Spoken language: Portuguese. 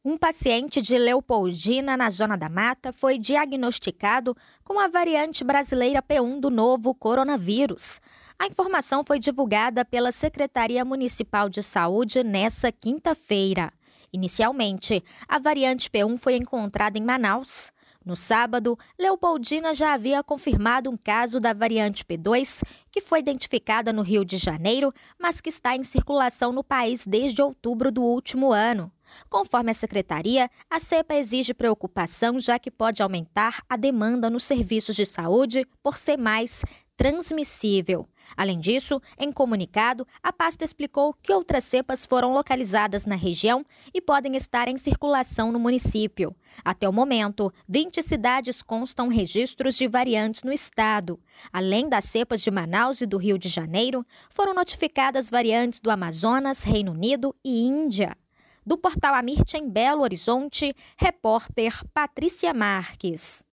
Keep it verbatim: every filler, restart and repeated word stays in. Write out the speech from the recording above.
Um paciente de Leopoldina, na Zona da Mata, foi diagnosticado com a variante brasileira P um do novo coronavírus. A informação foi divulgada pela Secretaria Municipal de Saúde nesta quinta-feira. Inicialmente, a variante P um foi encontrada em Manaus. No sábado, Leopoldina já havia confirmado um caso da variante P dois, que foi identificada no Rio de Janeiro, mas que está em circulação no país desde outubro do último ano. Conforme a secretaria, a cepa exige preocupação, já que pode aumentar a demanda nos serviços de saúde por ser mais transmissível. Além disso, em comunicado, a pasta explicou que outras cepas foram localizadas na região e podem estar em circulação no município. Até o momento, vinte cidades constam registros de variantes no estado. Além das cepas de Manaus e do Rio de Janeiro, foram notificadas variantes do Amazonas, Reino Unido e Índia. Do portal Amirte em Belo Horizonte, repórter Patrícia Marques.